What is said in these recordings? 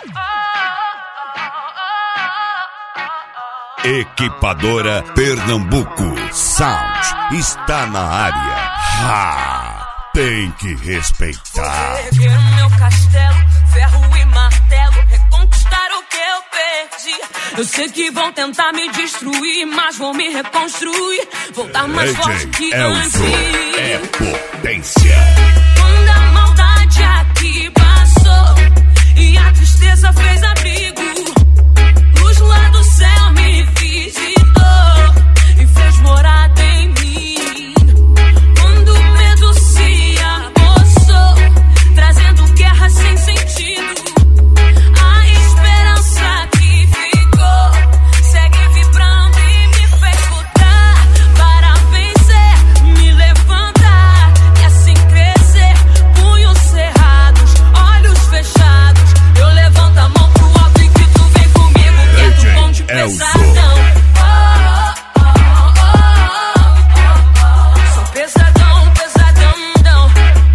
Equipadora Pernambuco Sound está na área. Tem que respeitar. Vou erguer o meu castelo, ferro e martelo, reconquistar o que eu perdi. Eu sei que vão tentar me destruir, mas vou me reconstruir, voltar mais forte que antes. É potência. Quando a maldade aqui passou e a tristeza fez abrigo, luz lá do céu me visitou e fez morada em mim. Quando o medo se apossou, trazendo guerra sem sentido, a esperança que ficou segue vibrando e me fez lutar para vencer, me levantar e assim crescer. Punhos cerrados, olhos fechados, eu levanto a mão pro alto e grito: vem comigo, que é do bonde pesadão. Sou pesadão, pesadão.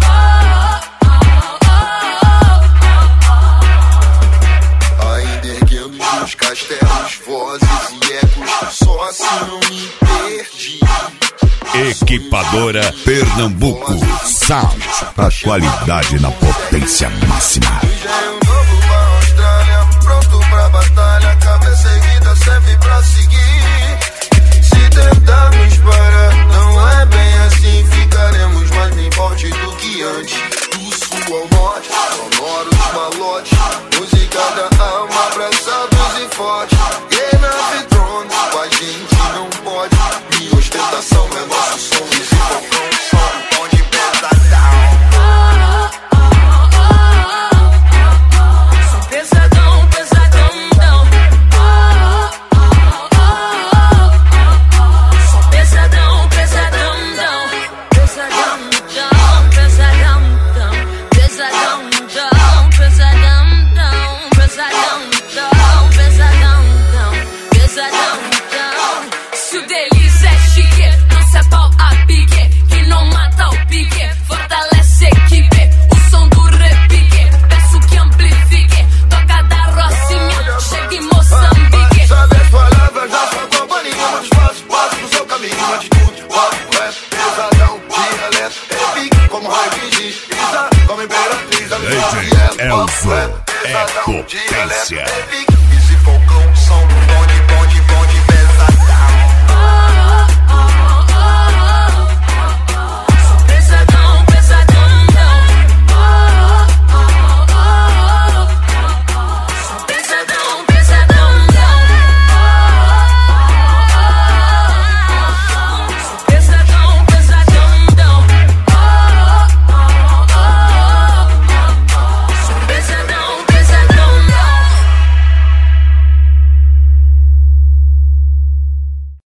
Ainda erguendo os meus castelos, vozes e ecos, só assim não me perdi. Equipadora Pernambuco Sound. A qualidade na potência máxima. Engenho novo pra Austrália, pronto pra batalha, cabeça erguida sempre pra seguir. Se tentarmos parar, não é bem assim, ficaremos mais bem forte do que antes. Do sul ao norte, sonoros malotes, música da alma, abraçados e fortes. Game of Thrones, com a gente não pode, minha ostentação é nosso som, esse fogão som, pão de pesadão. Sou pesadão, pesadão. Sou pesadão, pesadão. Se o deles é chique, não se é pau a pique, que não mata o pique, fortalece a equipe, o som do repique, peço que amplifique, toca da Rocinha, chega em Moçambique. Sabe as palavras da sua companhia, muitos passos, passo no seu caminho, atitude, rock, rap, pesadão, dialeto, é pique, como Roy diz, Isa, como imperatriz, a minha Elzo, é potência.